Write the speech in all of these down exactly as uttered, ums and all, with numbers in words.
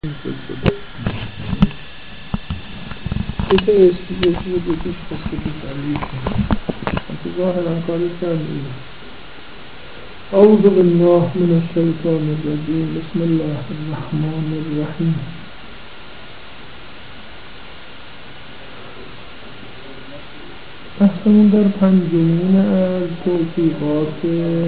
که استیجه رو بکش خسته که سریع که ظاهرا کاری کردیم. اعوذ بالله من الشیطان الرجیم. بسم الله الرحمن الرحیم. بحثمون در پنجمین از توفیقات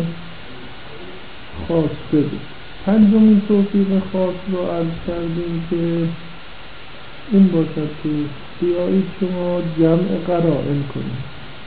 خاصه بود. پنجمین توفیق خاص رو عرض کردیم که این باشد که بیایید شما جمع قرائن کنید.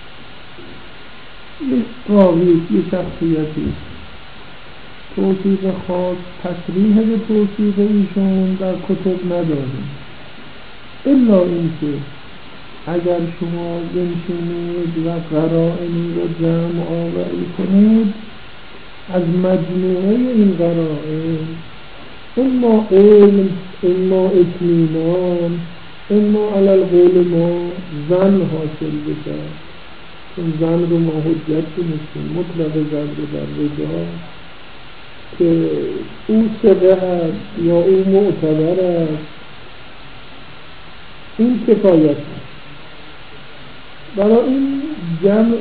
یه راوی، یه شخصیتی توفیق خاص تصریح به توفیق ایشون در کتب نداریم، الا اینکه اگر شما بنشینید و قرائنی رو جمع آوری کنید، از مجموعه این قرائن اما علم، اما اطمینان، اما علی القول ما ظن حاصل بشه. چون ظن رو ما حجت دونستیم، مطلق ظن رو در رجال که او ثقه است یا او معتبر است، این کفایت است. برای این جمع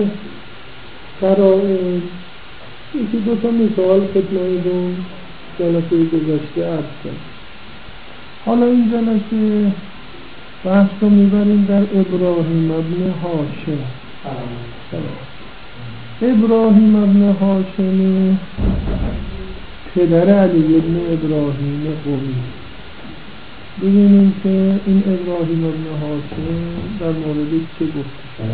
قرائن یکی دو تا مثال خدمتتون جلسه گذشته عرض کرد. حالا این جلسه بحث رو میبریم در ابراهیم ابن هاشم. ابراهیم ابن هاشم پدر علی ابن ابراهیم قمی. ببینیم که این ابراهیم ابن هاشم در مورد چه گفته.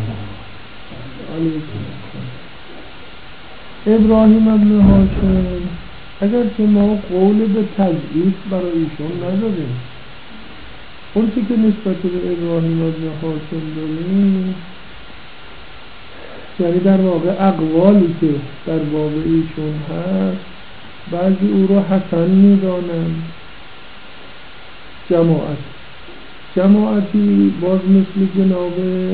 ابراهیم ابن هاشم اگر که ما قول به تضعیف برای ایشون نداریم، اون چی که نسبت به ابراهیم ابن هاشم داریم یعنی در واقع اقوالی که در باب ایشون هست، بعضی او رو حسن میدانند. جماعت جماعتی باز مثل جناب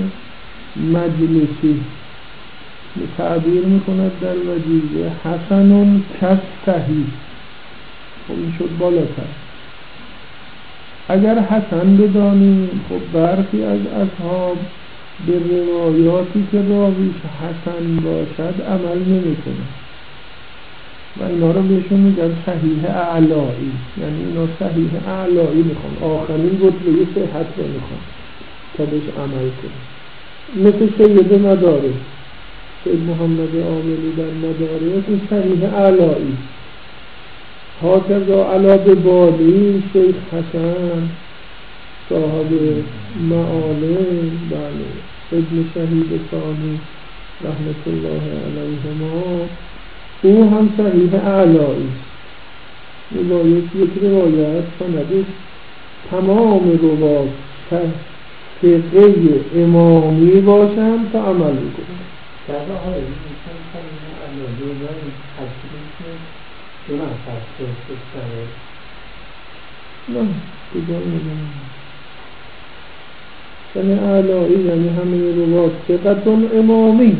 مجلسی تعبیر میکند در وجیزه حسنون کس صحیح. خب این شد بالاتر. اگر حسن بدانیم، خب برخی از اصحاب به روایاتی که راویش حسن باشد عمل نمیکنه و اینا رو بهشون میگن صحیح اعلایی، یعنی اینا صحیح اعلایی میخوان، آخرین رتبه صحت رو میخوان تا بهش عمل کنه. مثل سید مدارک، سید محمد عاملی در مدارک، این صحیح اعلایی. هاکذا علی بالی شیخ حسن صاحب معالم، بله، ابن شهید ثانی رحمت الله علیهما، او هم صحیح اعلایی. روایت یک روایت سندش تمام روایت ثقه امامی باشن تا عمل میکنن. در واقع این صحیح اعلایی داریم حسنی که دو نفر سوستره نه کجا میدونم صحیح اعلایی یعنی همه روایت ثقتون امامی.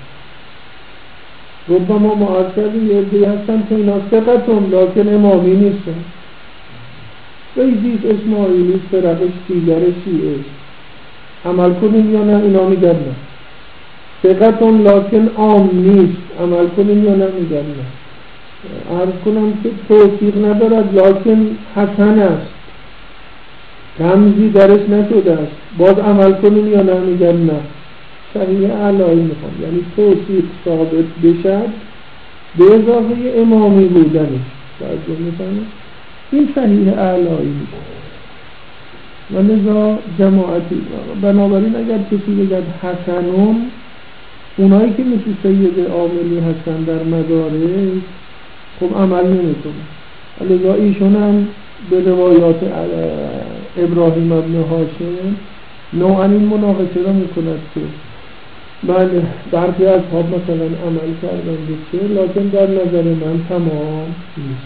ربما معرضی یه دی هستن که اینا ثقتون لیکن امامی نیستن. ویزیز اسماعیلی فرقش دیگر شیعه عمل کنیم یا نه؟ اینا میگن نه. ثقتون لیکن عام نیست، عمل کنیم یا نه؟ میگن نه. عرض کنم که توثیق ندارد لیکن حسن است، رمزی درش نشده است، باز عمل کنیم یا نه؟ میگن نه. صحیح اعلایی میخوام، یعنی توصیف ثابت بشد به اضافه امامی بودنش. توجه میکنید؟ این صحیح اعلایی میشه. و لذا جماعتی بنابراین اگر کسی بگد حسنون، اونایی که مثل سید عاملی هستن در مدارک خب عمل نمیکنه. لذا ایشون هم به روایات ابراهیم ابن هاشم نوعا این مناقشه را میکند که بله برخی از اصحاب مثلا عمل کردن بسه، لیکن در نظر من تمام نیست.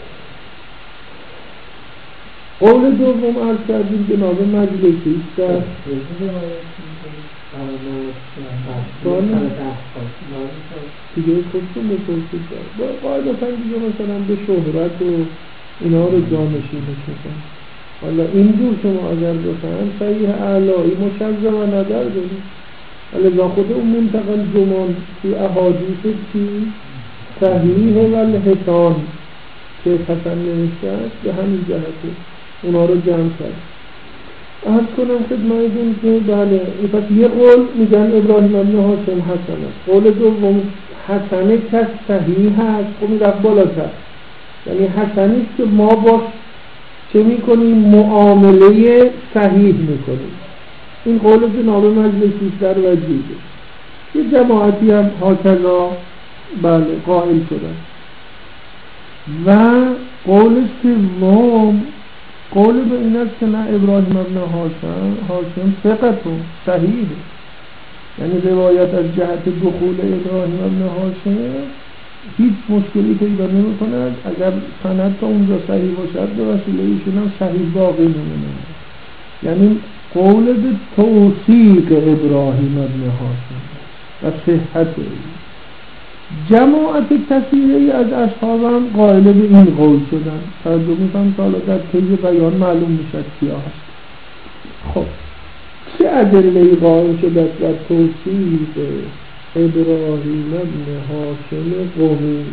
قول دوم عرض کردیم جناب مجلسی در دیگه خودتون بپرسید. قاعدتا دیگه مثلا به شهرت و اینا رو جانشینش میکنه. حالا اینجور شما اگر بخواهیم صحیح اعلایی مشذ و نظر داریم، ولی خود اون منتقل جمان توی احادیث چی؟ صحیح و الحسان که حسن نوشته است به همین جهته اونا رو جمع کرد. عرض کنم خدمتتون که بله پس یه قول میگن ابراهیم ابن هاشم حسن است، قول دوم حسنه که صحیح هست. خب این رفت بالاتر، یعنی حسنی که ما با چه میکنیم؟ معامله صحیح میکنیم. این قول جناب مجلسی در وجیده. یه جماعتی هم هاکذا بله قائل شدن. و قول سوم قول به این است که نه ابراهیم ابن هاشم هاشم ثقتون صحیحه، یعنی روایت از جهت دخول ابراهیم ابن هاشم هیچ مشکلی پیدا نمی کند. اگر سند تا اونجا صحیح باشد به وسیله ایشون هم صحیح باقی میمونه. یعنی قول به توثیق ابراهیم ابن هاشم و صحت جماعت کثیری از اصحابان قائل به این قول شدن. توجه میکنم تا در طی بیان معلوم میشد کیا هست. خب چه ادله قائل شده در توثیق ابراهیم ابن هاشم قومی؟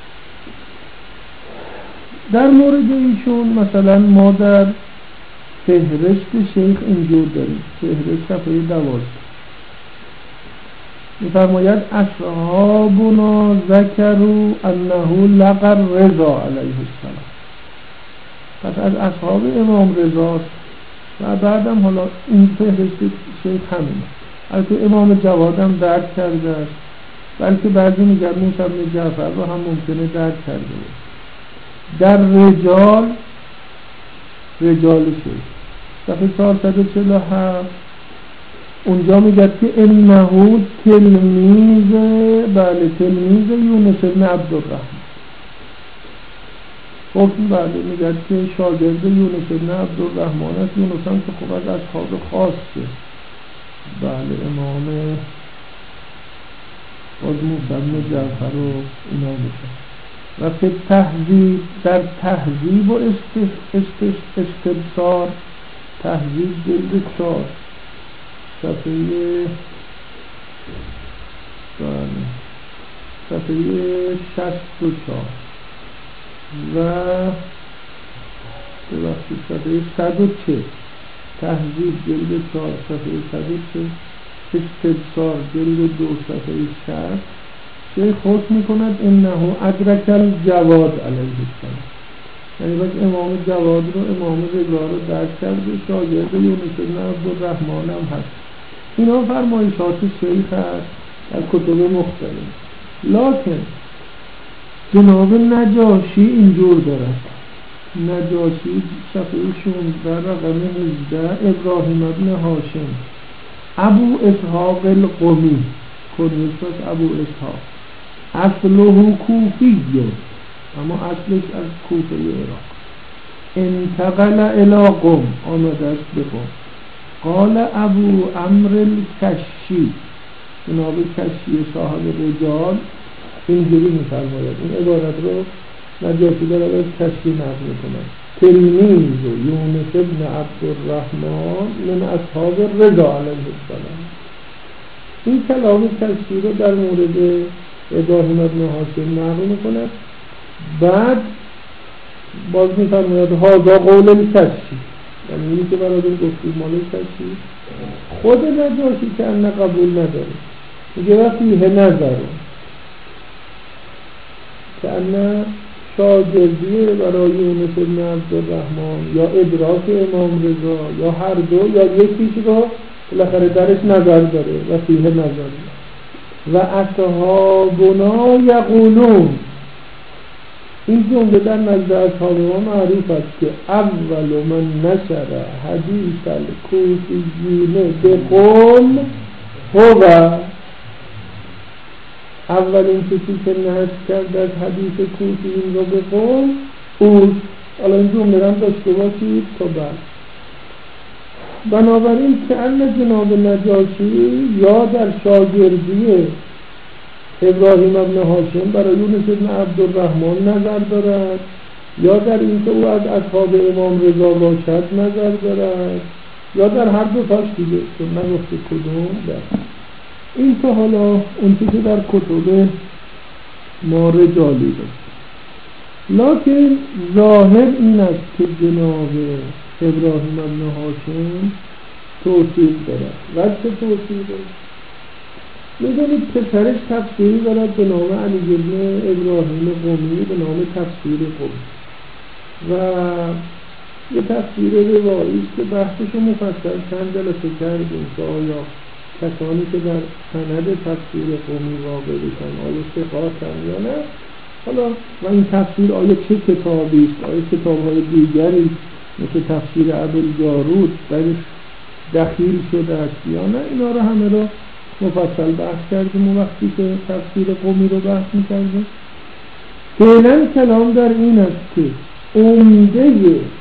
در مورد ایشون مثلا ما در فهرست شیخ اینجور داریم، فهرست صفحه دوازده می‌فرماید اصحابنا ذکروا انه لقى رضا علیه السلام. پس از اصحاب امام رضا و بعدم حالا این فهرست شیخ همینه. البته امام جواد هم درک کرده است، بلکه بعضی میگن موسی بن جعفر رو هم ممکنه درک کرده است. در رجال رجال شیخ صفحه چهارصد و چهل و هفت اونجا میگه که انه تلمیذ بله تلمیذ یونس بن عبدالرحمن. خب بله میگه که شاگرد یونس بن عبدالرحمن است. یونس هم که خب از اصحاب خاصه بله امام از موسی بن جعفر و اینا میشه. و فی تهذیب در تهذیب و استبصار تهذیب جلد چهار صفحه بله صفحه شصت و چهار و ببخشید صفحه صد و چه تهذیب جلد چهار صفحه صد و چه استبصار جلد دو صفحه شصت شیخ حکم میکند انه ادرک الجواد علیه السلام. یعنی باید امام جواد رو امام رضا رو درک کرده، شاگرد یونس بن عبدالرحمن هم هست. اینا فرمایشات شیخ هست در کتب مختلف. لکن جناب نجاشی اینجور دارد. نجاشی صفحه شانزده رقم هجده ابراهیم ابن هاشم ابو اسحاق القمی کنیش پس ابو اسحاق اصله کوفیه، اما اصلش از کوفه عراق. انتقل الى قم آمده است به قم. قال ابو عمرو الکشی جناب کشی صاحب رجال اینجوری می‌فرماید، این عبارت رو نجاشی داره از کشی نقل می‌کند. تلمیذ یونس بن عبدالرحمن من اصحاب رضا علیه السلام. این کلام کشی رو در مورد ابراهیم ابن هاشم نقل می‌کند. بعد باز می‌فرماید هذا قول الکشی، یعنی اینی که برادر گفتیم مال کشی. خود نجاشی که ان قبول نداره، میگه و فیه نظر که ان شاگردی برای یونس بن عبدالرحمن یا ادراک امام رضا یا هر دو یا یکیش رو بالاخره درش نظر داره و فیه نظر. و اصحابنا یقولون، این جمله در نزد اصحاب ما معروف است که اول من نشر حدیث الکوفیین به قوم هو، اولین کسی که نشر کرد از حدیث کوفیین رو به قوم اوست. حالا این جمله هم داشته باشید تا بعد. بنابراین که ان جناب نجاشی یا در شاگردی ابراهیم ابن هاشم برای یونس بن عبدالرحمن نظر دارد یا در اینکه او از اصحاب امام رضا باشد نظر دارد، یا در هر دو تاش دیگه چون نگفته کدوم. در این تا حالا اون که در کتب ما رجالی داشت، لکن ظاهر این است که جناب ابراهیم ابن هاشم توصیف دارد. و چه توصیف دارد؟ میدونید پسرش تفسیری دارد به نام علی بن ابراهیم قمی، به نام تفسیر قمی، و یه تفسیر روایی است که بحثش مفصل چند جلسه کردیم که آیا کسانی که در سند تفسیر قمی واقع بشن آیا ثقاتن یا نه. حالا و این تفسیر آیا چه کتابی است، آیا کتاب‌های دیگری مثل تفسیر ابوالجارود درش دخیل شده است یا نه، اینا رو همه رو مفصل بحث کردیم و وقتی که تفسیر قمی رو بحث می‌کردیم. فعلا کلام در این است که عمده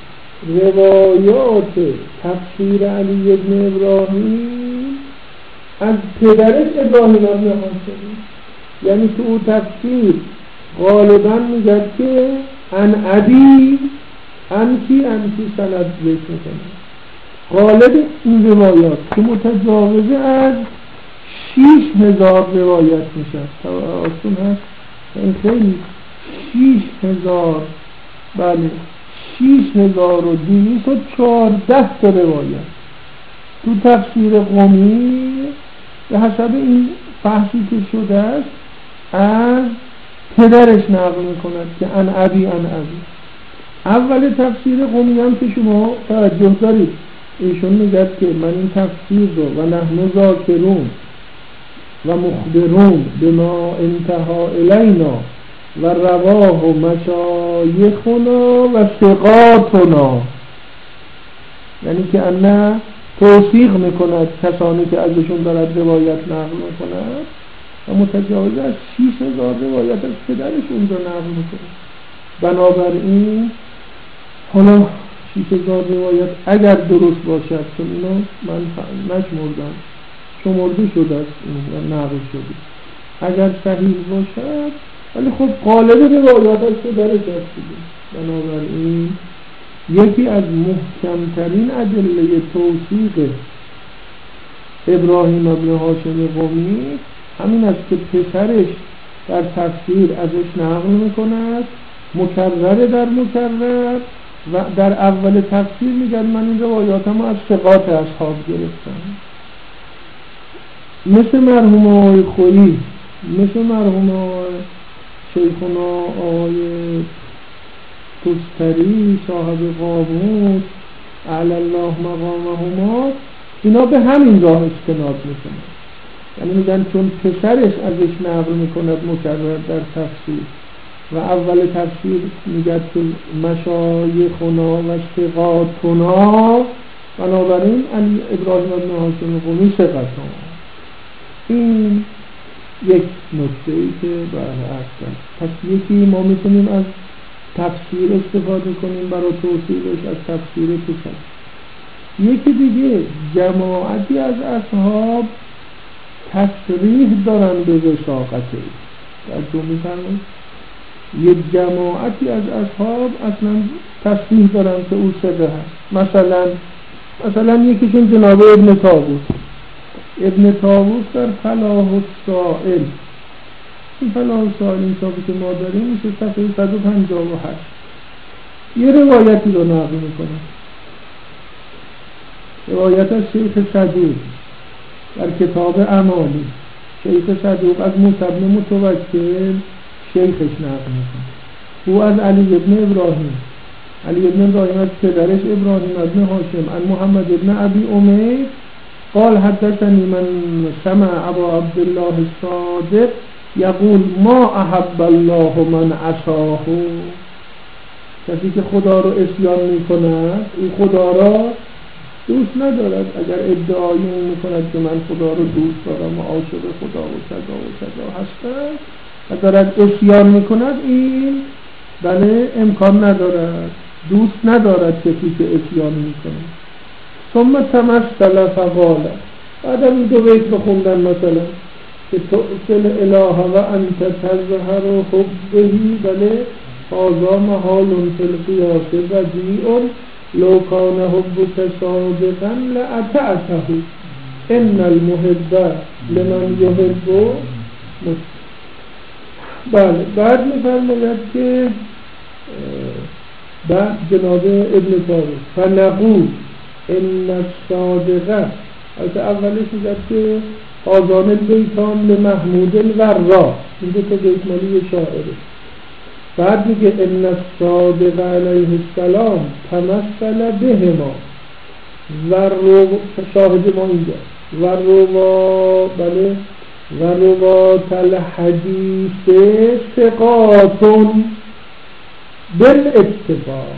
روایات تفسیر علی بن ابراهیم از پدرش ابراهیم ابن هاشم، یعنی تو او تفسیر غالبا میگه که ان ابی انکی انکی سند ذکر میکنه. غالب این روایات که متجاوزه از شیش هزار روایت میشه، آسون هست این خیلی شیش هزار، بله شیش هزار و دویست و چهارده تا روایت تو تفسیر قمی به حسب این بحثی که شده است از پدرش نقل میکند که ان ابی ان ابی. اول تفسیر قمی هم که شما توجه دارید ایشون میگه که من این تفسیر رو و نحن ذاکرون و مخبرون بما انتهى الینا و رواه و مشایخنا و ثقاتنا، یعنی که انه توثیق میکند کسانی که ازشون دارد روایت نقل میکند و متجاوز از شیش هزار روایت از پدرش اونجا نقل میکند. بنابراین حالا شیش هزار روایت اگر درست باشد، چون اینو من نشمردم شمرده شده است این نقل شده، اگر صحیح باشد ولی خب غالب روایات از پدرش است. بنابراین یکی از محکمترین ادله توثیق ابراهیم ابن هاشم قمی همین است که پسرش در تفسیر ازش نقل میکند مکرر در مکرر و در اول تفسیر میگن من این روایاتمو از ثقات اصحاب گرفتم، مثل مرحوم آقای خویی، مثل مرحوم آقای شیخنا آقای تستری صاحب قاموس اعلی الله مقامهما، اینا به همین راه استناد میکنن، یعنی میگن چون پسرش ازش نقل میکند مکرر در تفسیر و اول تفسیر میگه که مشایخنا و ثقاتنا، بنابراین ابراهیم ابن هاشم قمی ثقاتنا. این یک نکته ای که برای اصلا پس یکی ما میتونیم از تفسیر استفاده کنیم برای توصیلش از تفسیر پسر. یکی دیگه جماعتی از اصحاب تصریح دارن به وثاقته، در دو میفرمون یک جماعتی از اصحاب اصلا تصریح دارن که او ثقه هست. مثلا مثلا یکیشون جناب ابن طاووس، ابن طاووس در فلاح السائل، این فلاح السائل این کتابی که ما داریم میشه صفحه صد و پنجاه و هشت، یه روایتی رو نقل میکنه، روایت از شیخ صدوق در کتاب امانی. شیخ صدوق از موسی بن متوکل شیخش نقل میکنه، او از علی بن ابراهیم، علی بن ابراهیم از پدرش ابراهیم ابن هاشم عن محمد بن ابی امیر قال حدثني من سمع ابا عبدالله الصادق یقول ما احب الله من عصاه، کسی که خدا رو عصیان میکند او خدا را دوست ندارد. اگر ادعایی میکند که من خدا رو دوست دارم و عاشق خدا و کذا و کذا هستم و دارد عصیان میکند، این بله امکان ندارد، دوست ندارد کسی که عصیان میکند. ثم تمثل فقال، بعد این دو بیت بخوندن مثلا که تؤصل اله و انت تظهر حبهی، بله هذا محال فی القیاس بدیع لو کان حبک صادقا لأطعته ان المحب لمن یحب مطیع. بله بعد می‌فرماید که بعد جناب ابن طاووس فنقول ان الصادقه، از اولش میگه که آذان البیتان لمحمود الورا، این دو تا بیت مالی شاعره. بعد میگه ان الصادق علیه السلام تمثل بهما و رو، شاهد ما اینجا و روا، بله و روات الحدیث ثقاتون بالاتفاق،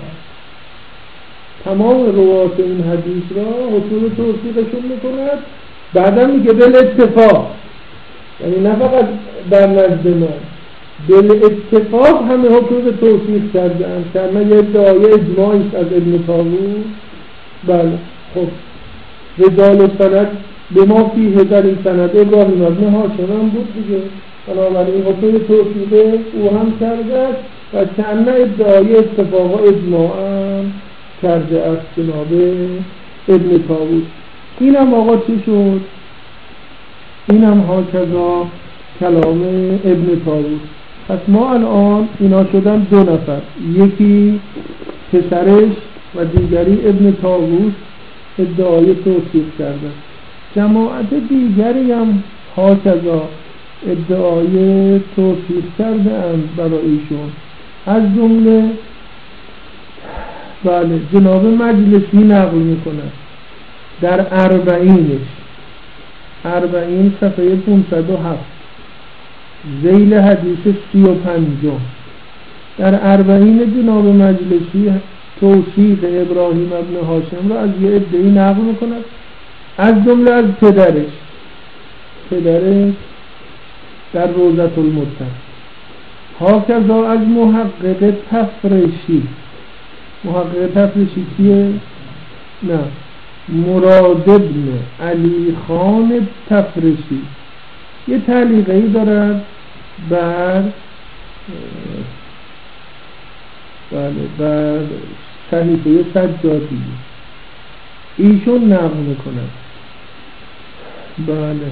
تمام روات این حدیث را حصول توثیقشون میکند. بعدا میگه بالاتفاق، یعنی نه فقط در نزد ما، بالاتفاق همه حصول توثیق کردن. که یه ادعای اجماعی از ابن طاووس. بله خب رجال سند به ما فیه، در این سند ابراهیم ابن هاشم هم بود دیگه، بنابراین حصول توثیق او هم کرده است و چند ادعای اتفاق و اجماع هم کرده است جناب ابن طاووس. این هم آقا چی شد؟ این هم ها کذا کلام ابن طاووس. پس ما الان اینا شدن دو نفر، یکی پسرش و دیگری ابن طاووس ادعای توثیق کردن. جماعت دیگری هم ها کذا ادعای توثیق کرده اند برای ایشون، از جمله بله جناب مجلسی نقل میکنه در اربعینش، اربعین صفحه پانصد و هفت ذیل حدیث سی و پنجم، در اربعین جناب مجلسی توثیق ابراهیم ابن هاشم را از یه عده‌ای نقل میکنه، از جمله از پدرش پدرش در روضة المتقین. هاکذا از محقق تفرشی، محقق تفرشی کیه؟ نه، مراد ابن علی خان تفرشی یه تعلیقی دارد بر بله بر صحیفه سجادی، ایشون نقل میکنه. بله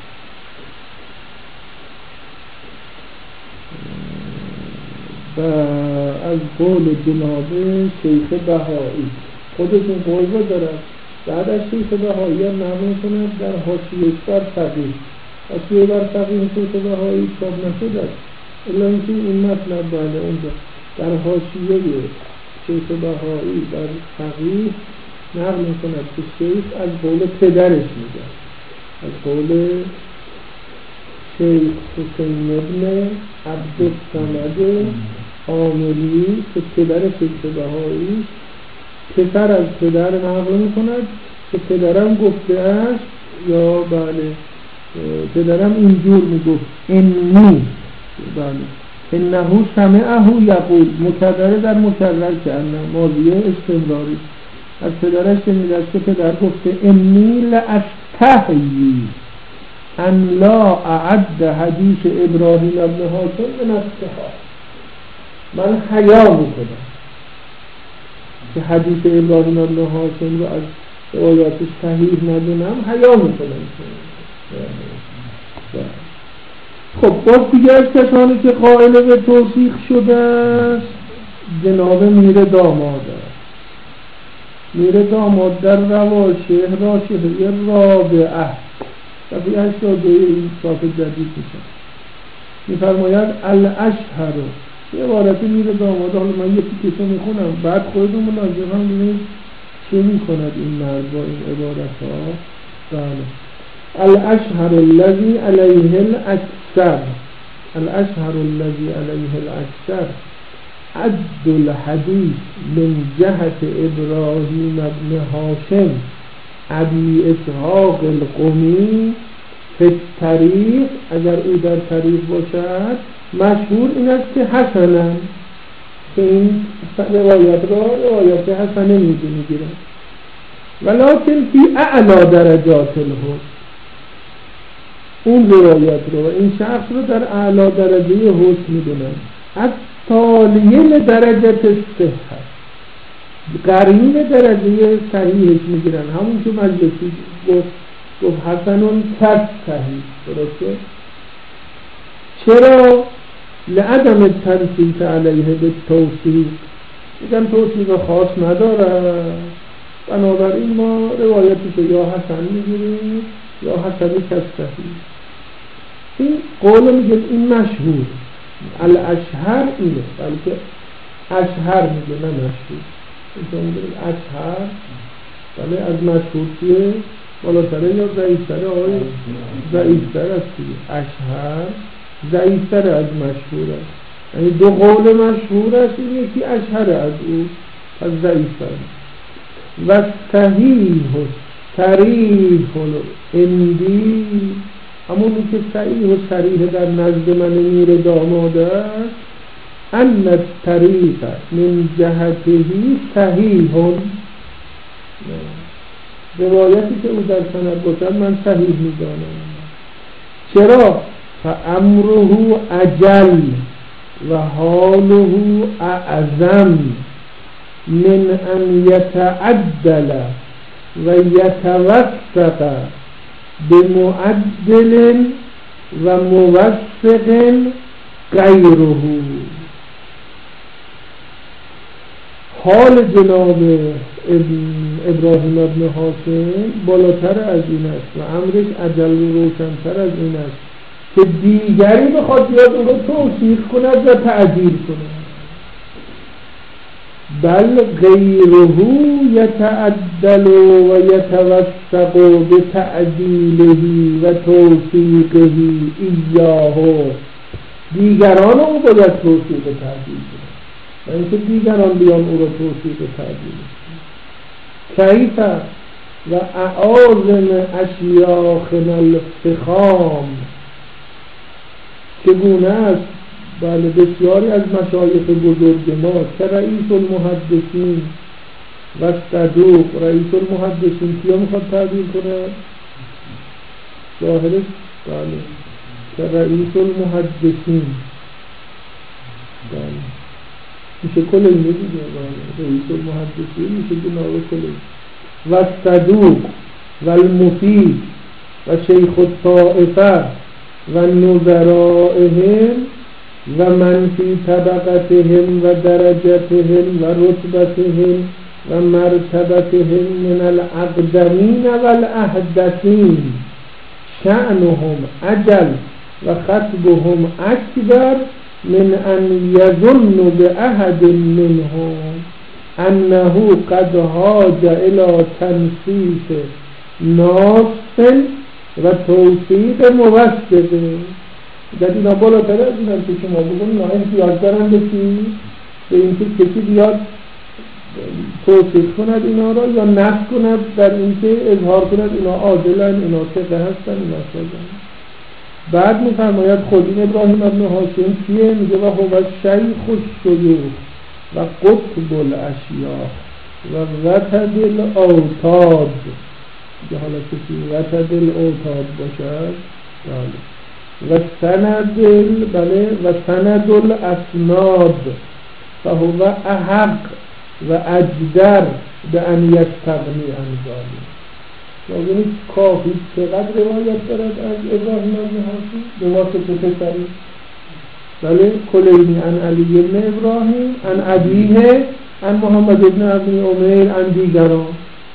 و از قول جناب شیخ بهایی، خودشون قول دارد. بعد از شیخ بهایی هم نقل میکنه در حاشیه‌اش بر فقیه، حاشیه بر فقیه شیخ بهایی چاپ نشده است، الا اینکه این مطلب بله اونجا در حاشیه شیخ بهایی بر فقیه نقل میکند که شیخ از قول پدرش میگه، از قول شیخ حسین ابن عبدالصمد عاملی که پدر شیخ بهایی پسر از پدر نقل میکند که پدرم گفته است، یا بله پدرم اینجور میگفت انی، بله انه سمعه یقول، مکرر در مکرر کردن ماضی استمراری، از پدرش شنیده است که پدر گفته انی لاستحیی ان لا اعد حدیث ابراهیم ابن هاشم من الصحاح، من حیا میکنم که حدیث ابراهیم ابن هاشم رو از روایاتش صحیح ندونم، حیا میکنم. خب باز دیگه از کسانی که قائل به توثیق شده است جناب میر داماد است. میر داماد در رواشه راشحه رابعه صفحه هشتاد و دو این صفحه جدید میشه میفرماید الاشهر، یه عبارت میر داماد، حالا من یکی کسا میخونم بعد خودتون مناظر هم ببینید چه میکند این مرد با این عبارت ها. بله الاشهر الذي علیه الاکثر، الاشهر الذي علیه الاکثر عد الحدیث من جهت ابراهیم ابن هاشم ابی اسحاق القمی فی الطریق، اگر او در طریق باشد مشهور این است که حسنا، که این روایت را روایت حسنه میگیرد، ولکن فی اعلی درجات الحسن، اون روایت رو این شخص رو در اعلی درجه حسن میدونن. تالیه لدرجه صحت، قرین درجه صحیحش میگیرن، همون که مجلسی گفت گفت حسنون کس صحیح. درسته؟ چرا؟ لعدم التنصیص علیه به توصیق، میگن توصیق خاص نداره، بنابراین ما روایتی که یا حسن میگیریم یا حسنی کس صحیح. این قول میگه این مشهور، الاشهر اینه، بلکه اشهر میگه نه مشهور. اینجا میگه اشهر، بله از مشهور چیه؟ بالاتره یا ضعیفتره؟ آقای ضعیفتر است دیگه. اشهر ضعیفتر از مشهور است، یعنی دو قول مشهور است، این یکی اشهر از او، از ضعیفتر. و صحیح صریح اندی، همونی که صحیح و صریح در نزد من میر داماد است، ان الطریق من جهتهی صحیح، روایتی که او در سند باشد من صحیح میدانم. چرا؟ فامره اجل و حاله اعظم من ان یتعدل و یتوثق بمعدل و موثق غیره. حال جناب ابراهیم ابن حاسم بالاتر از این است و امرش اجل و روشنتر از این است که دیگری بخواد بیاد اون رو توصیف کند و تعدیل کند، بل غیره یتعدل و یتوثق بتعدیله و توصیقه ایاه. دیگران او باید توصیق تعدیل کنند و اینکه دیگران بیان او را توصیق تعدیل کنند. کیف و اعاظم اشیاخنا الفخام، چگونه است بله بسیاری از مشایخ بزرگ ما که رئیس المحدثین و صدوق، رئیس المحدثین کیا میخواد تعدیل کنه؟ ظاهرش بله که رئیس المحدثین بله میشه کلی میگه بله رئیس المحدثین میشه جناب کلی، و صدوق و المفید و شیخ الطائفه و نظرائهم و من فی طبقتهم و درجتهم و رتبتهم و مرتبتهم من الاقدمین و الاحدثین شأنهم اجل و خطبهم اکبر من ان یظن باحد منهم انه قد حاج الى تنصیص ناص و توصیق موثقه. در اینا بالاتر از این هم که شما بگون نه احتیاج دارن بسی به اینکه کسی بیاد توصیف کند اینا را یا نفس کند در اینکه اظهار کند اینا عادلن، اینا ثقه هستن، اینا صادقن. بعد میفرماید خود این ابراهیم ابن حاسم کیه؟ میگه و هو شیخ الشیوخ و قطب الاشیاخ و وتد الاوتاد. که حالا کسی وتد الاوتاد باشد بله و سند بله و سند الاسناد فهو احق و اجدر به ان یستغنی عن ذلک. یعنی کافی چقدر روایت دارد از ابراهیم ابن حاسم به واسطه پسری بله کلینی عن علی بن ابراهیم عن ابیه عن محمد بن ابی عمیر عن دیگران.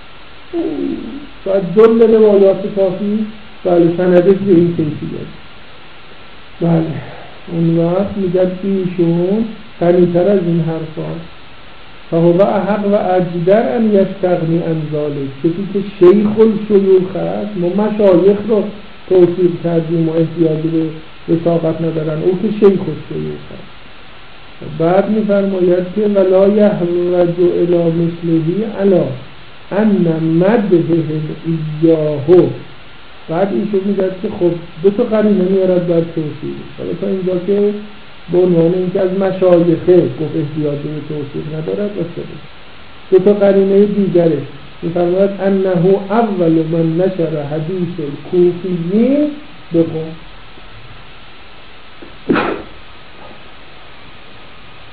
شاید جل روایات کافی بله سندش به این کیفیت. بله اون وقت میگد ایشون غنی‌تر از این حرفا فهو احق و اجدر ان یستغنی عن ذلک. کسی که شیخ الشیوخ است، ما مشایخ رو توصیف کردیم و احتیاجی به وثاقت ندارن، او که شیخ الشیوخ است. بعد میفرماید که ولا یحرج الی مثله علی ان مدحه ایاه. بعد ایشون میگه که خب دو تا قرینه میارد بر توصیف. حالا تا اینجا که به عنوان اینکه از مشایخه گفت احتیاج به توصیف ندارد و سبب دو تا قرینه دیگره میفرماید انه اول من نشر حدیث الکوفیین بکن.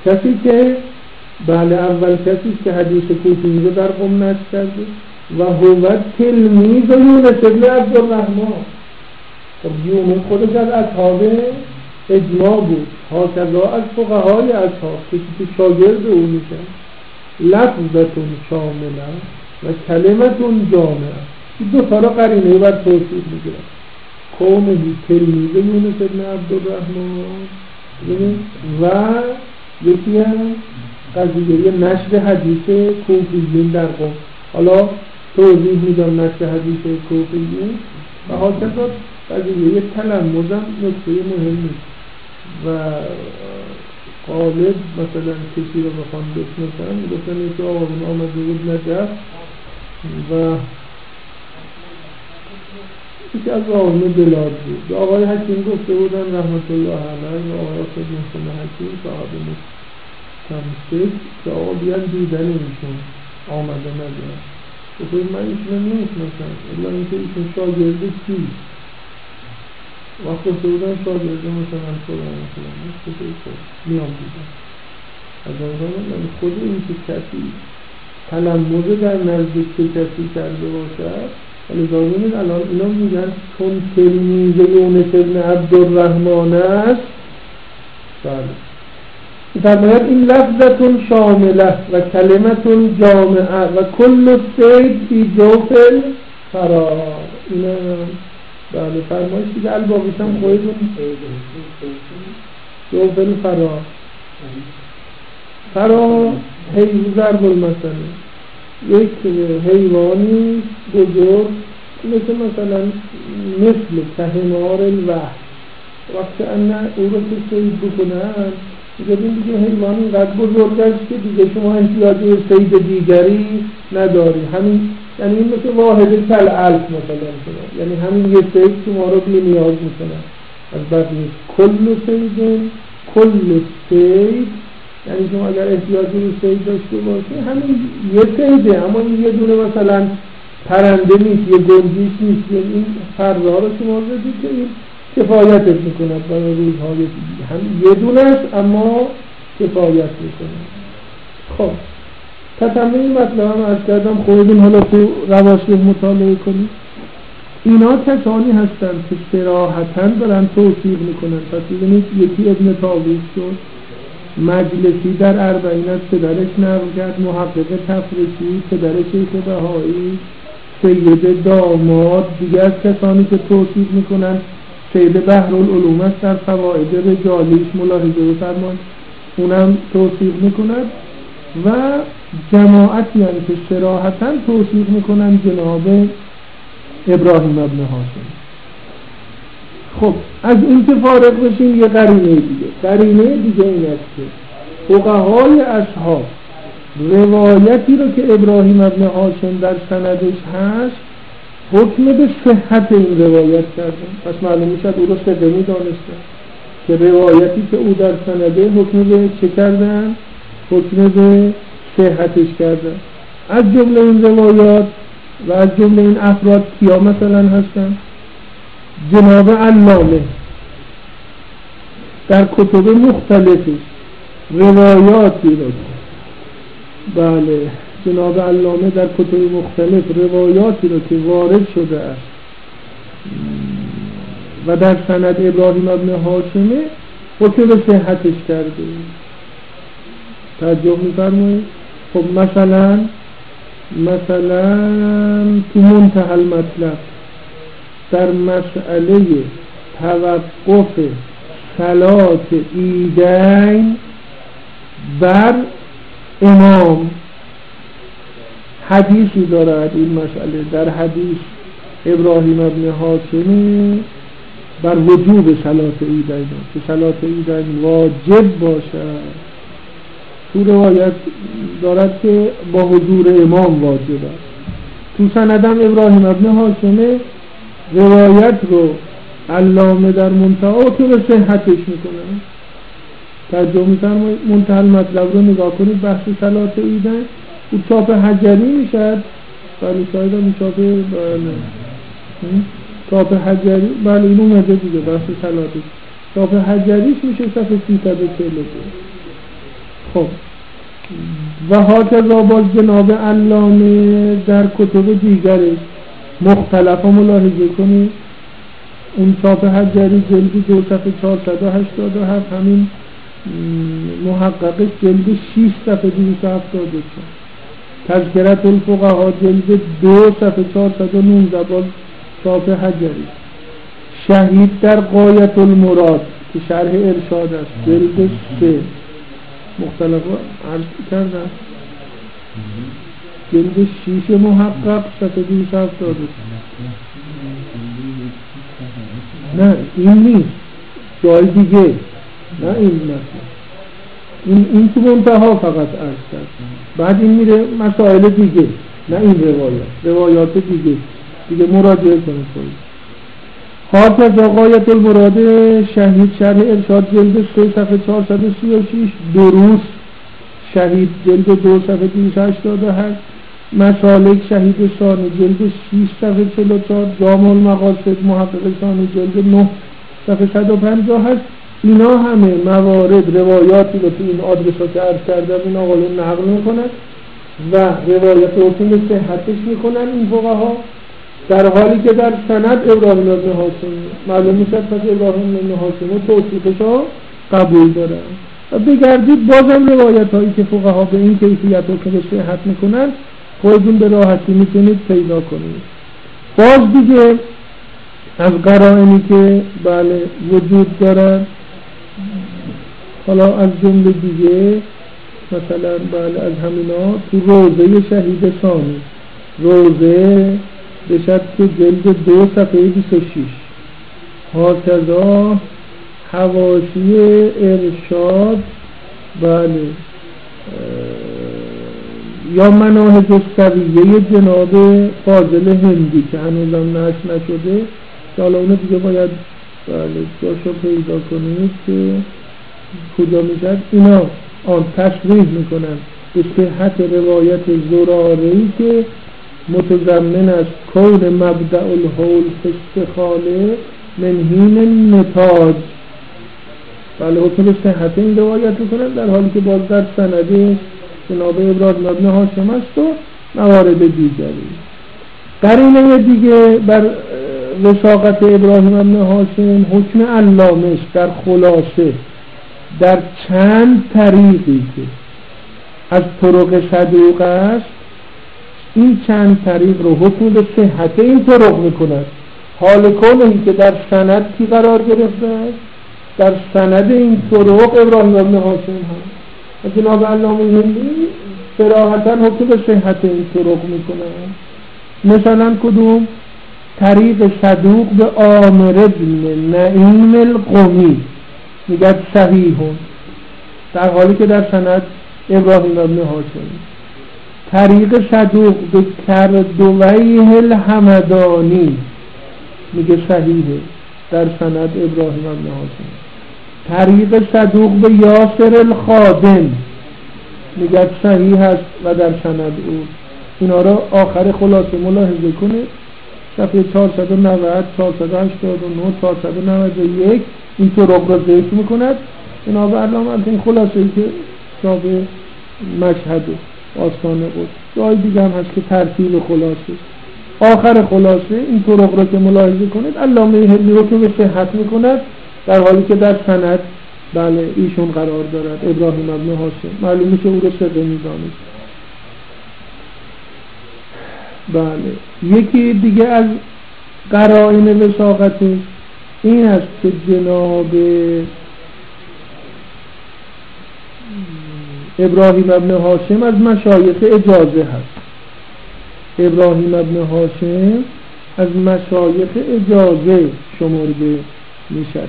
کسی که بله اول کسی که حدیث کوفی رو در قم نشر کرده و هو تلمیذ یونس بن عبدالرحمن. خب یونس خودش از اصحاب اجماع بود، هاکذا از فقهای اصحاب کسی که شاگرد او میشن. لفظتون شامله و کلمتون جامعه، دو تا را قرینه بر توصیف میگیرن. کونه تلمیذ یونس بن عبدالرحمن و یکی هم قضیه نشر حدیث کوفیین در قم. حالا توضیح میدم نشر حدیث کوفیین و حاکذا قضیه تلمذ هم نکته مهمی و غالب مثلا کسی رو بخوان بشناسن گفتن که آقایون آمده بود نجف و یکی از آقایون بلاد بود. آقای حکیم گفته بودن رحمت الله علیه و آقای آقای محسن حکیم صاحب مستمسک که آقا بیان دیدن ایشون آمده نجف. گفتم من ایشون رو نمیشناسم الا اینکه ایشون شاگرد کیست وقت گفته بودن شاگرده مثلا فلان فلان مثل میام دیدن. از آنها خود این که کسی تلمذ در نزدیک که کسی کرده باشد ولی دارونید الان اینا میگن چون تلمیذ یونس بن عبدالرحمن است. بله فرماید این لفظتون شامله و کلمتون جامعه و کل سید فی جوف فرار. اینا بله فرمایش دیگه الباقیش هم خواهیدون جوفل فرا فرا حیو ضرب المثل یک حیوانی بزرگ مثل مثلا مثل کهمار الوحش وقتی انه او رو که سید بکنن دیگه دیگه حیوانی اینقدر بزرگ است که دیگه شما احتیاج سید دیگری نداری. همین یعنی این مثل واحد کل الف مثلا شما یعنی همین یه سید شما رو بی نیاز میکنه از بقیه. کل سیدن کل سید یعنی شما اگر احتیاجی رو سید داشته باشی همین یه سیده اما این یه دونه مثلا پرنده نیست یه گنجیش نیست. یعنی این فردا رو شما بدید که این کفایتت میکنه برای روزهای دیگه. هم یه دونه است اما کفایت میکنه. خب تتمه این مطلب هم عرض کردم خودتون حالا تو رواشق مطالعه کنید. اینا کسانی هستند که صراحتاً دارن توصیف میکنن. پس ببینید یکی ابن تاووس شد، مجلسی در اربعین از پدرش نقل کرد، محقق تفریسی پدر شیخ بهایی، سید داماد دیگه از کسانی که توصیف میکنن سید بحرالعلوم است در فواید رجالیش ملاحظه بفرمایید اونم توصیف میکند و جماعتی هستند که صراحتاً توصیف میکنن جناب ابراهیم ابن هاشم. خب از این که فارغ بشیم یه قرینه دیگه قرینه دیگه این است که فقهای اصحاب روایتی رو که ابراهیم ابن هاشم در سندش هست حکم به صحت این روایت کردن. پس معلوم میشد او رو ثقه می‌دانستن که روایتی که او در سنده حکم به چه کردن؟ حکم به صحتش کردن. از جمله این روایات و از جمله این افراد کیا مثلا هستن؟ جناب علامه در کتب مختلفی روایاتی رو بله جناب علامه در کتب مختلف روایاتی رو که وارد شده است و در سند ابراهیم ابن هاشمه حکم به صحتش کرده. توجه می‌فرمایید؟ خب مثلا مثلا تو منتهی المطلب در مسئله توقف صلات عیدین بر امام حدیثی دارد. این مسئله در حدیث ابراهیم ابن هاشمی بر وجوب صلات عیدین که صلات عیدین واجب باشد. تو روایت دارد که با حضور امام واجب است. تو سندم ابراهیم ابن هاشمی روایت رو علامه در منتهی که به صحتش میکنه. ترجمه می‌فرمایید منتهی المطلب رو نگاه کنید بحث صلات عیدین او چاپ حجری میشد. بله شاید هم چاپ بله چاپ حجری بله اینو اومده دیگه بحث صلاتش چاپ حجریش میشه صفحه سیصد و چهل و دو. خب و هاکذا باز جناب علامه در کتب دیگرش مختلف ملاحظه کنید. اون چاپ حجری جلد دو صفحه چهارصد و هشتاد و هفت، همین محققش جلد شش صفحه دویست و هفتاد و چهار، تذکرة الفقها جلد دو صفحه چهارصد و نوزده باز چاپ حجری، شهید در غایت المراد که شرح ارشاد است جلد سه، مختلف عرض کردم جلد شیش محقق صفحه دویست و هفتاد و چهار. نه این نیست، جای دیگه، نه این مثلا این این تو منتها فقط عرض کرد، بعد این میره مسائل دیگه، نه این روایات روایات دیگه دیگه مراجعه کنید. حافظ غایت المراد شهید شرح ارشاد جلد سه صفحه چهارصد و سی و شش، دروس شهید جلد دو صفحه دویست و هشتاد و هشت، مسالک شهید ثانی جلد شش صفحه چهل و چهار، جامع المقاصد محقق ثانی جلد نه صفحه صد و پنجاه هست. اینا همه موارد روایاتی رو تو این آدرس‌ها که عرض کردم این آقایون نقل میکنن و روایت حکم صحتش میکنن این فقها، در حالی که در سند ابراهیم بن هاشم معلوم میشه پس ابراهیم بن هاشم و توصیفشو قبول دارن. و بگردید بازم روایت هایی که فقها به این کیفیت رو که به صحت میکنن خودتون به راحتی میتونید پیدا کنید. باز دیگه از قرائنی که بله وجود دارن، حالا از جمله دیگه مثلا بله از همینا تو روضه شهید ثانی، روضه به شرط که جلد دو صفحه بیست و شش، هاکذا حواشی ارشاد بله یا مناهج السویه جناب فاضل هندی که هنوزم نشر نشده که حالا اونو دیگه باید بله جاشو پیدا کنید که کجا میشد. اینا آن تصریح میکنن به صحت روایت زراره‌ای که متضمن است کون مبدأ الحول استخاله من حین نتاج، بله حکم به صحت این روایت میکنن در حالی که باز در سند جناب ابراهیم بن هاشم است و موارد دیگری. قرینه دیگه بر وثاقت ابراهیم بن هاشم حکم علامه در خلاصه در چند طریقی که از طرق صدوق است، این چند طریق رو حکم به صحت این طرق میکند، حال کنه که در سند کی قرار گرفته است؟ در سند این طرق ابراهیم بن هاشم هم جناب علامه هندی صراحتاً حکم به صحت این طرق میکنند. مثلا کدوم؟ طریق صدوق به عامر بن نعیم القمی میگه صحیحون، در حالی که در سند ابراهیم بن هاشم. طریق صدوق به کردویه الحمدانی میگه صحیحه، در سند ابراهیم بن هاشم. طریق صدوق به یاسر الخادم میگه صحیح هست و در سند او. اینا را آخر خلاصه ملاحظه کنید، صفحه چهارصد و نود، چهارصد و هشتاد و نه، چهارصد و نود و یک این طرق را ذکر میکند. جناب علامه این خلاصه ای که کتاب مشهد آستانه بود، جای دیگه هم هست که ترتیب خلاصه، آخر خلاصه این طرق را که ملاحظه کنید علامه هندی رو که به صحت میکند در حالی که در سند بله ایشون قرار دارد ابراهیم بن هاشم، معلومه که او رو ثقه میدانید. بله یکی دیگه از قرائن وثاقت این است که جناب ابراهیم بن هاشم از مشایخ اجازه هست. ابراهیم بن هاشم از مشایخ اجازه شمرده میشد.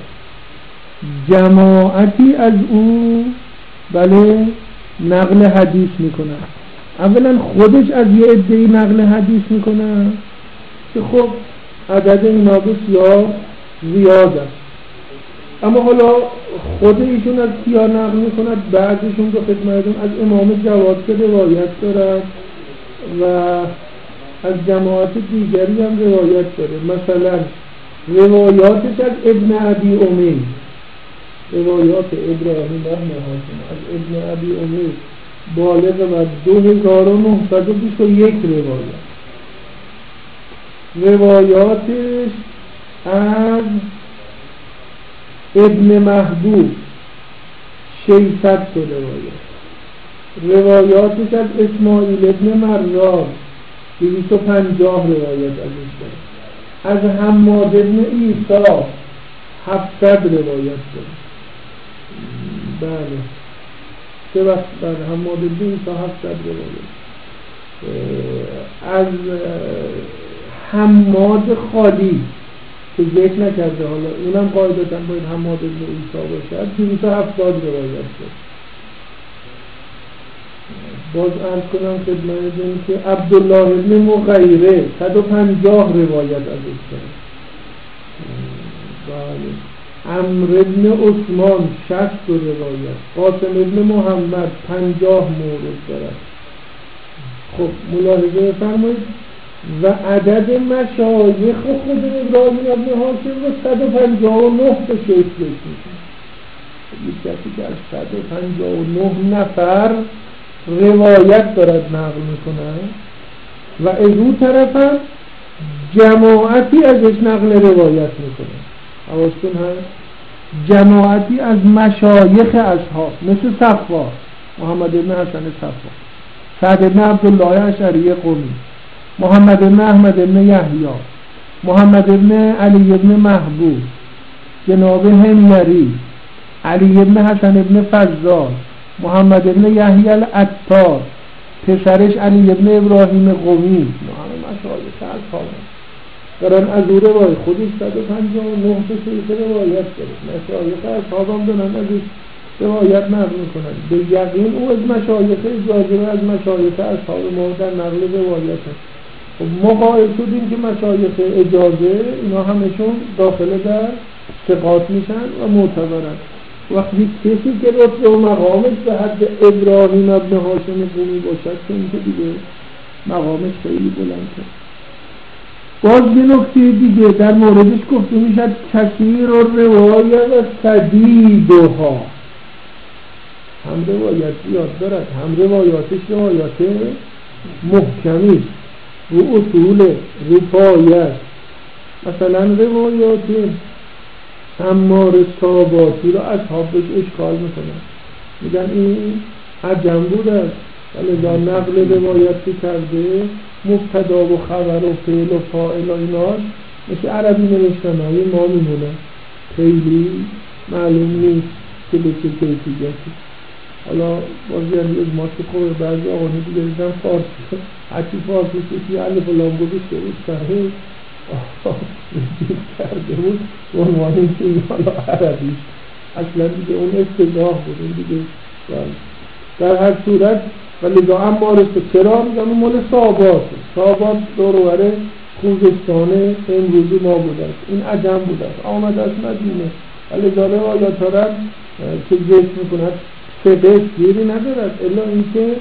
جماعتی از او بله نقل حدیث میکنن. اولا خودش از یه عده‌ای نقل حدیث میکنن که خب عدد اینا بسیار زیاد است، اما حالا خود ایشون از کیا نقل میکند؟ بعضیشون به خدمتون از امام جواد که روایت دارد و از جماعت دیگری هم روایت داره. مثلا روایاتش از ابن ابی امین، روایات ابراهیم ابن هاشم از ابن ابی امیر بالغ بر دو هزار و نهصد و بیست و یک روایت. روایاتش از ابن محبوب ششصد روایت. روایاتش از اسماعیل ابن مراد دویست و پنجاه روایت ازش داره. از حماد ابن عیسی هفتصد روایت داره. بله سه وقت بر حماد ابن عیسی هفتصد روایت. از حماد خالی که ذکر نکرده، حالا اونم قاعدتاً باید حماد ابن عیسی باشد، دویست و هفتاد روایت داره. باز عرض کنم خدمتتون که عبدالله ابن مغیره صد و پنجاه روایت ازش داره. بله. عمرو ابن عثمان شصت روایت. قاسم ابن محمد پنجاه مورد دارد. خب ملاحظه فرمایید و عدد مشایخ خود ابراهیم ابن هاشم رو صد و پنجاه و نه تا شیخ بشید. یک کسی که از صد و پنجاه و نه نفر روایت دارد نقل میکنه و از اون طرف هم جماعتی ازش نقل روایت میکنه. حواستون هست؟ جماعتی از مشایخ اصحاب مثل صفوان، محمد بن حسن صفوان، سعد بن عبدالله اشعری قمی، محمد بن احمد بن یحیی، محمد بن علی بن محبوب، جناب همری، علی بن حسن بن فضال، محمد بن یحیی العطار، پسرش علی بن ابراهیم قمی. همه مشایخ اصحاب دارن از او روایت. خودش صد و پنجاه و نه تا شیخ روایت داره. مشایخ اصحاب هم دارن ازش روایت نقل میکنن. به یقین او از مشایخ اجازه و از مشایخ اصحاب ما در نقل روایت هست. خب ما قائل شدیم که مشایخ اجازه اینا همشون داخل در ثقات میشن و معتبرن. وقتی کسی که رتبه و مقامش به حد ابراهیم ابن هاشم قمی باشد که این که دیگه مقامش خیلی بلنده. باز یه نکته دیگه در موردش گفته میشد کثیر و روایت و سدیدها، هم روایت زیاد دارد، هم روایاتش روایات محکمی رو اصول رو پایت. مثلا روایات عمار تاباتی رو اصحاب بهش اشکال میکنن، میگن این عجم بود است ولی نقل روایت که کرده مبتدا و خبر و فعل و فاعل و ایناش مثل عربی نوشتن های ما میمونه، خیلی معلوم نیست که به چه کیفیتی. حالا بازی هم از ما که خوبه بعضی آقانی دیگه دیدن فارسی حتی فارسی که الف و لام گذاشته بود صحیح رجیب کرده بود و عنوان این که این حالا عربیش اصلا دیگه اون اصطلاح بود اون دیگه. در هر صورت ولی دا هم مارسته چرا میگم اون مال صحابات صحابات دوروبر خوزستان امروزی ما بوده است، این عجم بوده است، آمده از مدینه ولی دا روایات ها را که ذکر میکند سبه گیری ندارد الا اینکه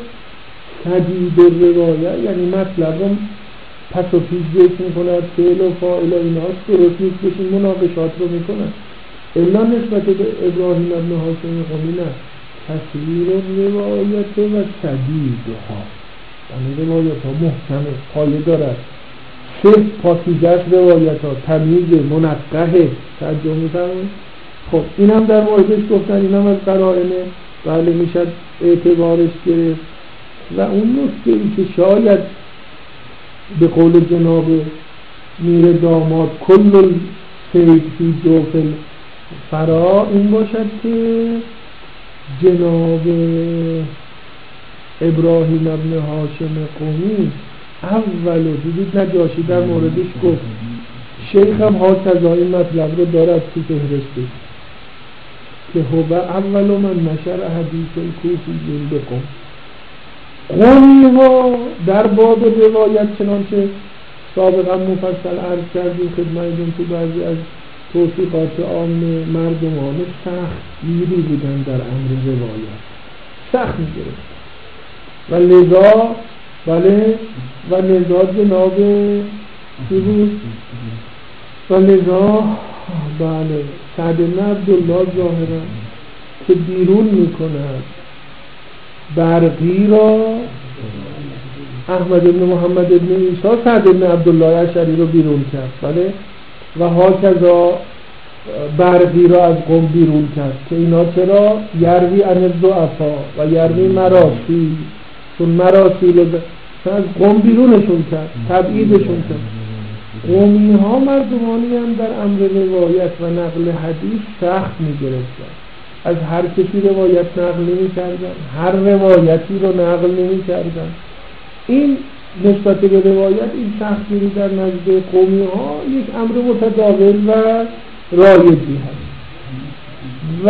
تدید روایت یعنی مطلب رو پس و پیش ذکر میکند، فعل و فاعل و ایناش درست نیست بشین مناقشات رو میکند. الا نسبت به ابراهیم ابن هاشم قمی نه، کثیر روایت و سدیدها یعنی روایت ها محکمه پایه دارد، صرف پاکیزه است روایت ها، تمیز منقحه ترجمه میفرمایید. خب اینم در موردش گفتن، اینم از قرائنه بله میشد اعتبارش گرفت. و اون نکته ای که شاید به قول جناب میر داماد کل سید فی جوف فرا این باشد که جناب ابراهیم ابن هاشم قمی اولو دیدید نجاشی در موردش گفت شیخ هم ها تضایی مطلب رو دارد تو فهرسته که هو اولو من نشر حدیث الکوفی بکن. قمی ها در باب روایت چنانچه سابقا مفصل عرض کردیم خدمتتون تو بعضی از توصیقات عام مردمانه سخت گیری بودن در امر روایت، سخت می‌گرفت و لذا بله و لذا جناب چی بود و لذا بله سعد بن عبدالله ظاهرا که بیرون میکند. برقی را احمد ابن محمد ابن عیسی سعد ابن عبدالله اشعری رو بیرون کرد، بله، و هاکذا برقی را از قوم بیرون کرد که اینا چرا؟ یروی عن الضعفا و یروی مراسی، چون مراسی رو از قوم بیرونشون کرد، تبعیدشون کرد. قومی ها مردمانی هم در امر روایت و نقل حدیث سخت میگرفتن، از هر کسی روایت نقل نمی کردن، هر روایتی رو نقل نمی کردن. این نسبت به روایت این سختگیری در نزد قومی ها یک امر متداول و رایجی هست. و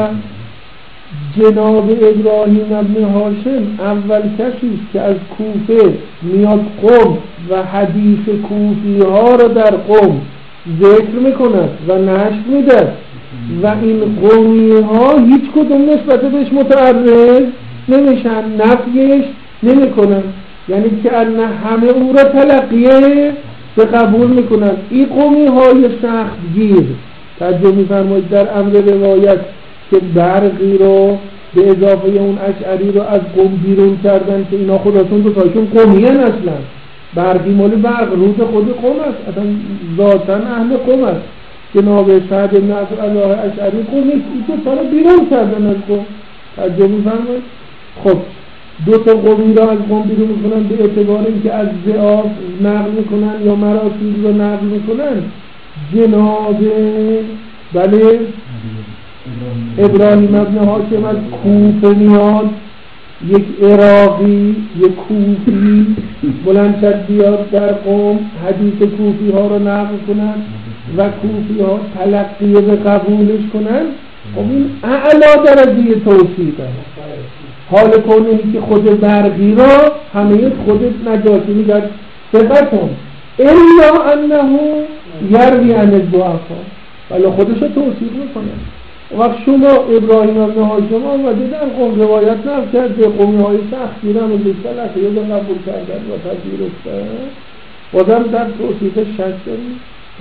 جناب ابراهیم ابن هاشم اول کسی است که از کوفه میاد قم و حدیث کوفی ها را در قم ذکر میکند و نشر میده و این قومی ها هیچ کدوم نسبت بهش متعرض نمیشن، نفیش نمیکنن، یعنی که ان همه او را تلقیه به قبول میکنن. این قومی های سختگیر توجه میفرمایید در امر روایت که برقی رو به اضافه اون اشعری رو از قوم بیرون کردن که اینا خودشون دو تاشون قومی هن، اصلا برقی مالی برق روز خود قوم است، اصلا ذاتاً اهل قوم است. جناب سعد بن عبدالله اشعری قومی این دو تا رو بیرون کردن از قوم. توجه میفرمایید. خب دو تا قومی را از قوم بیرون میکنن به اعتبار اینکه از ضعاف نقل میکنن یا مراسیل رو نقل میکنن. جناب بله ابراهیم ابن هاشم از کوفه میاد، یک عراقی یک کوفی بلند بیاد در قوم حدیث کوفی ها رو نقل کنن و کوفی ها تلقی به قبولش کنن. خب این اعلا درجه توصیقه. حال کنونی که خود برقی را همه خود نجاشی میگن ثقتون الا انه یروی عن الضعفا، ولی خودش رو توصیق میکنه. وقت شما ابراهیم ابن هاشم آمده در قوم روایت نقل کرده، قومی های سخت گیرن و بیشتر لحظه رو قبول کردن و پذیرفتن، بازم در توصیقش شک داریم.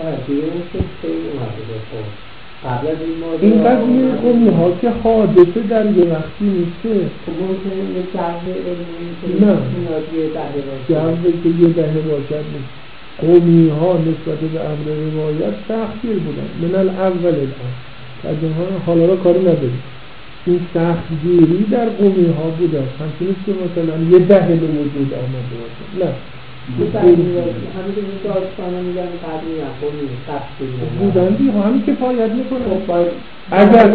این قضیه قومی ها که حادثه در یه وقتی نیسته، نه جوه که یه دهه باشد نیست. قومی ها نسبت به امر روایت سختگیر بودن من الاول الان، ترجمه حالا را کاری نداریم. این سختگیری در قومی ها بوده است، همچنین که مثلا یه دهه به وجود آمده باشه. نه همین که این داستانا میگن قدری نخونی سختگیری بودندی ها همین که پاید میکنه. اگر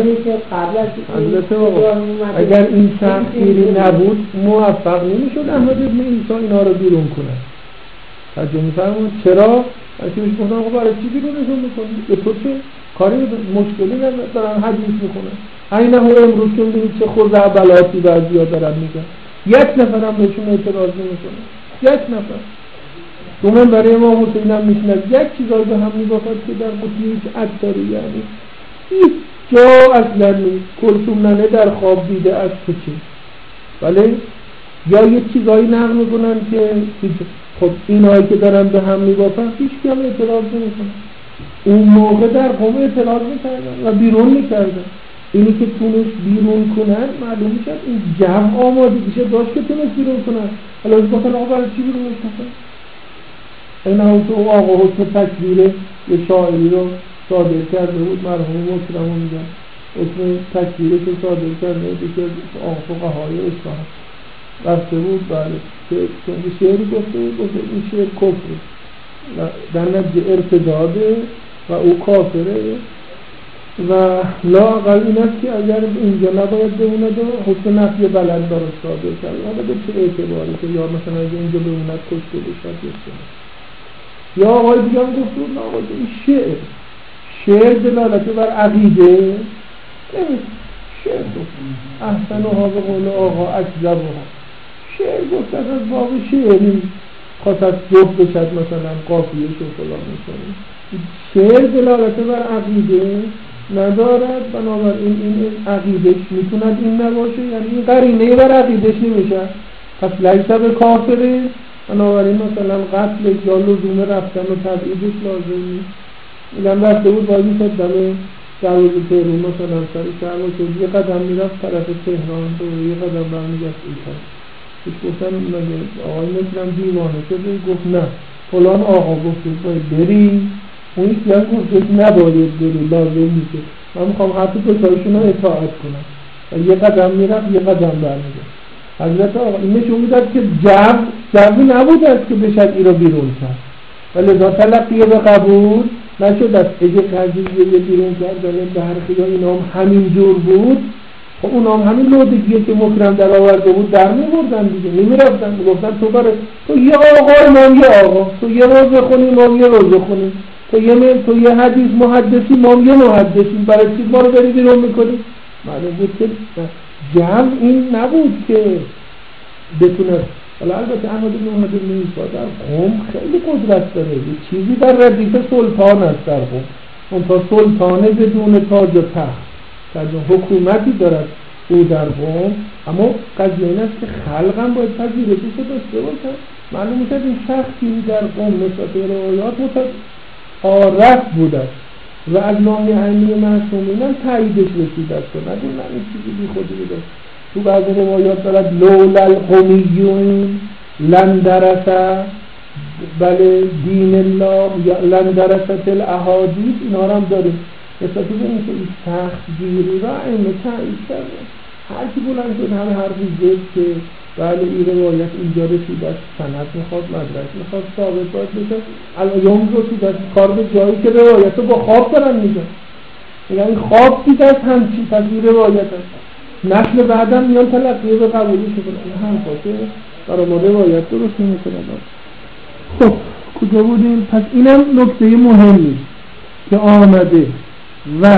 اگر این سختگیری نبود موفق نمیشد احمد ابن عیسی اینا رو بیرون کنه. ترجمه میفرمون چرا؟ اگه میشه گفتن آقا برای چی بیرونشون میکنی؟ به تو چه؟ کاری مشکلی دارن حدیث میکنن. اینه ها امروز که میدونید چه خود عبلاتی بعضی ها دارن میگن، یک نفر هم بهشون اعتراض نمیکنه، یک نفر. دومن برای ما حسین هم میشند یک چیزایی به هم میگفتد که در قطعی هیچ اثری یعنی هیچ جا اصلا نیست. کلثوم ننه در خواب دیده از تو چه؟ بله؟ یا یک چیزایی نقل میکنن که خب اینایی که دارن به هم میگفتن هیچ که هم اعتراض نمیکنن. اون موقع در قوم اعتراض میکردن و بیرون میکردن. اینی که تونست بیرون کنن معلوم میشد این جمع آماده میشه داشت که تونست بیرون کنن. حالا از گفتن آقا برای چی بیرونش کنن؟ این هم تو آقا حسن تکبیر یه شاعری رو صادر کرده بود، مرحوم مکرم رو میگن حسن تکبیرش رو صادر کرده بود که آقا فقهای اصلاح رفته بود بله که شعری گفته بود گفته این شعر کفره و در نتیجه ارتداده و او کافره و لااقل این است که اگر اینجا نباید بموند و حکم نفی بلند براش صادر کرد. حالا به چه اعتباری که یا مثلا اگر اینجا بموند کشته بشد یا آقای دیگه هم گفت بود آقای این شعر شعر دلالت بر عقیده نمیست. شعر گفت احسن ها به قول آقا اکذب ها شعر گفت از باب شعری خواست از جب بشد مثلا قافیه شو فلان میکنه. شعر دلالت بر عقیده ندارد، بنابراین این عقیدش میتوند این نباشه، یعنی این قرینه بر عقیدش نمیشه. پس لیسا به کافره، بنابراین مثلا قتل یا لزوم رفتن و تبعیدش لازم نیست. میگم رفته بود باید میشد دم دروازه تهران مثلا سر شهر باشه، یه قدم میرفت طرف تهران و یه قدم برمیگشت ایتان. پیش گفتم آقای مثلم دیوانه شده؟ گفت نه فلان آقا گفته باید بری، اون یکی هم گفته نباید بری، لازم نیست. من میخوام حتی دوتایشون رو اطاعت کنم و یه قدم میرفت یه قدم برمیگشت. حضرت آقا این نشون میداد که جو جوی نبود است که بشد ای را بیرون کرد و لذا تلقیه به قبول نشد است. اگه قضیه یه بیرون کردن برخی یا اینا هم همین جور بود، خب اونا هم همین لودگیه که مکرم در آورده بود در میبردن دیگه، نمیرفتن میگفتن تو بره تو یه آقا مام یه آقا، تو یه روزه خونی مام یه روزه خونی، تو یه من تو یه حدیث محدثی مام یه محدثی، برای چیز ما رو داری بیرون میکنی؟ معنی بود که جمع این نبود که بتونه. حالا البته احمد بن محمد بن عیسی در قم خیلی قدرت داره، یه چیزی در ردیف سلطان است در قم، اون تا سلطانه بدون تاج و تخت در حکومتی دارد او در قم، اما قضیه این است که خلق هم باید پذیرشش داشته باشد. معلوم میشد این شخصی در قم نسبت به روایات متعارف بود است و از ناحیه علمی معصومین هم تاییدش رسید است. نگه من این چیزی بی خودی بود. تو بعضی روایات دارد لولا القمیون لن درسه بله دین الله یا لن درست الاحادیث، اینا هم داریم. نسبت به این که این سخت گیری را اینه تایید کرده. هر کی بلند شد همه حرفی زد که بله این روایت اینجا رسید است، سند میخواد، مدرک میخواد، ثابت باید بشه. الان رسید است کار به جایی که روایت رو با خواب دارن میگن، یعنی خواب دید است همچین پس این روایت است. نسل بعدم میان تلقیه به قبولی شدن، این هم باشه برای ما روایت درست نمیکنن. خب کجا بودیم؟ پس اینم نکته مهمی که آمده و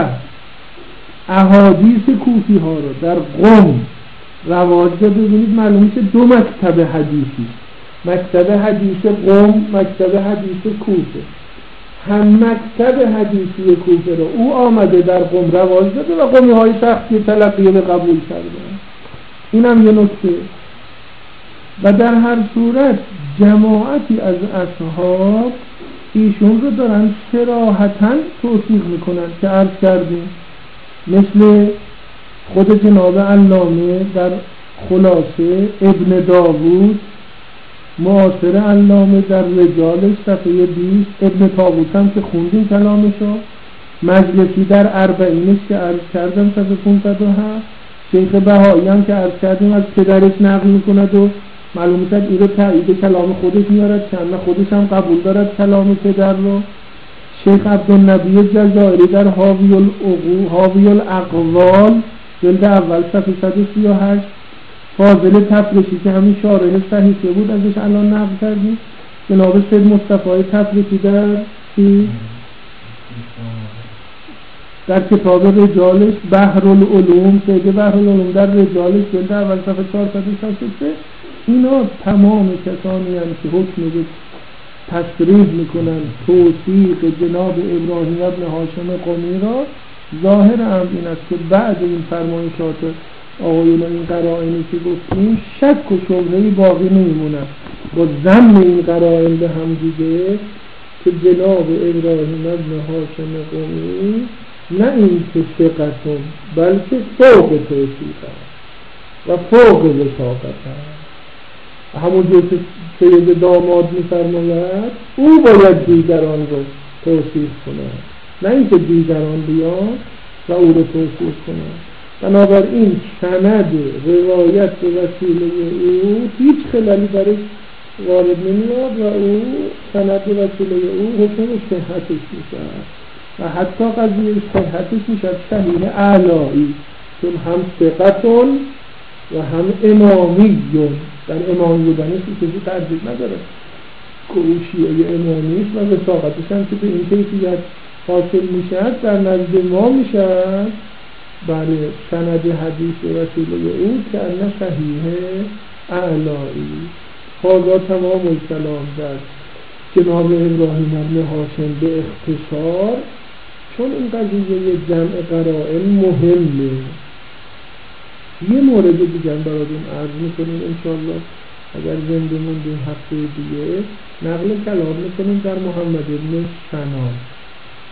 احادیث کوفی ها رو در قم رواج داده. ببینید معلوم میشه دو مکتب حدیثی، مکتب حدیث قم، مکتب حدیث کوفه. هم مکتب حدیثی کوفه رو او آمده در قم رواج داده و قمی های سختی تلقیه به قبول کرده. اینم یه نکته. و در هر صورت جماعتی از اصحاب ایشون رو دارن صراحتاً توصیف میکنن که عرض کردیم، مثل خود جناب علامه در خلاصه، ابن داوود معاصر علامه در رجالش صفحه بیست، ابن طاووس هم که خوندیم کلامشو، مجلسی در اربعینش که عرض کردم صفحه پانصد و هفت، شیخ بهایی هم که عرض کردیم از پدرش نقل میکند و معلومه که این رو تایید کلام خودش میارد، چند خودش هم قبول دارد کلام پدر رو. شیخ عبدالنبی جزائری در حاوی العقو حاوی الاقوال جلد اول صفحه صد و سی و هشت، فاضل تفرشی که همین شارح صحیفه بود ازش الان نقل کردیم، جناب سید مصطفی تفرشی در در کتاب رجالش بحر العلوم، سید بحر العلوم در رجالش جلد اول صفحه چهارصد و شصت و سه. اینا تمام کسانی هم که حکم به تصریح میکنن توثیق جناب ابراهیم ابن هاشم قمی را، ظاهر امر این است که بعد این فرمایشات آقایون این قرائنی که گفتیم شک و شبهه‌ای باقی نمیمونه با ضمن این قرائن به هم دیگه که جناب ابراهیم ابن هاشم قمی نه این که ثقتون بلکه فوق توثیق و فوق وثاقت هست. همونجور که سید داماد می‌فرماید او باید دیگران رو توصیف کند، نه اینکه دیگران بیان و او رو توصیف کنند. بنابراین سند روایت به وسیله او هیچ خلالی برش وارد نمیاد و او سند به وسیله او حکم صحتش میشه و حتی قضیه صحتش میشه صحیح اعلایی، چون هم ثقتون و هم امامیون. در امامی بودنش کسی تردید نداره که او شیعه امامی است و وثاقتش هم که به این کیفیت حاصل میشد در نزد ما میشد بله سند حدیث به وسیله او که انه صحیح اعلایی. حالا تمام الکلام در جناب ابراهیم ابن هاشم به اختصار، چون این قضیه جمع قرائن مهمه. یه مورد دیگه براتون عرض میکنیم انشاءالله اگر زنده موندیم هفته دیگه، نقل کلام میکنیم در محمد ابن سنا.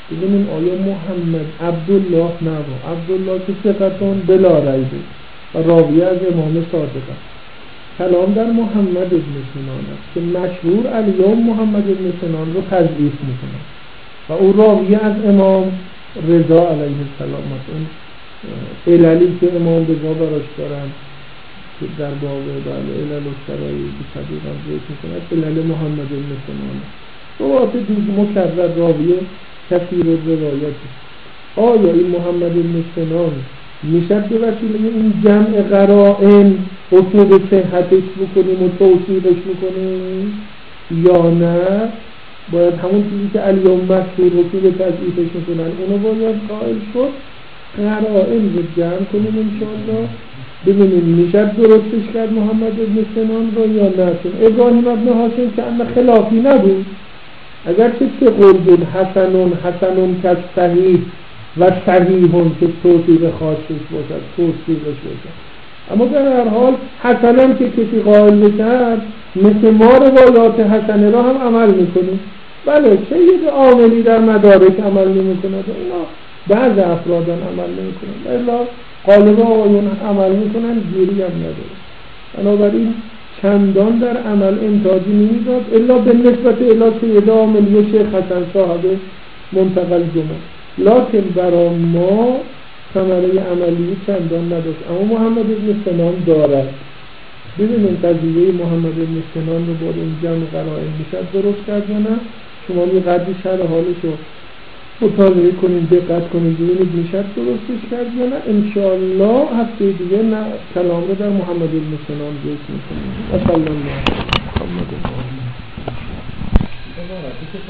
ببینیم آیا محمد عبدالله نوا عبدالله که ثقتون بلا ریبه و راوی از امام صادق است. کلام در محمد ابن سنان است که مشهور الیوم محمد ابن سنان رو تضعیف میکنه و او راوی از امام رضا علیه السلام است. اون عللی که امام رضا براش دارن که در باب بله علل و شرایط که صدیق هم ذکر میکنه علل محمد ابن سنان است. روایت دیگه مکرر راوی کثیر روایت است. آیا این محمد ابن سنان میشد به وسیله این جمع قرائن حکم به صحتش بکنیم و توصیفش بکنیم یا نه باید همون چیزی که الیوم مشهور حکم به تضعیفش میکنن اونو باید قائل شد، قرائن رو جمع کنیم انشاءالله ببینیم میشد درستش کرد محمد ابن سنان رو یا نه. چون ابراهیم ابن حاشم که اما خلافی نبود، اگر که ثقل بود حسنون حسنون کس صحیح و صحیحون که توصیف خاصش باشد توصیفش باشد، اما در هر حال حسنم که کسی قائل بکرد مثل ما روایات حسنه را هم عمل میکنیم. بله چه یک عاملی در مدارک عمل نمیکنه اینا بعض افرادان عمل نمیکنن الا غالب آقایون عمل میکنن گیری هم نداره. بنابراین چندان در عمل امتیازی نمیداد الا به نسبت الا سید عاملی شیخ حسن صاحب منتقل جمعه، لکن برای ما ثمره عملی چندان نداشت. اما محمد ابن سنان دارد. ببینید قضیه محمد ابن سنان رو با این جمع قرائن میشد درست کرد یا نه. شما یه قدری شرح حالش رو مطالعه کنید دقت کنید ببینید میشد درستش کرد یا نه. انشاءالله هفته دیگه نه کلام رو در محمد ابن سنان ذکر میکنیم. و صلی الله علیه محمد.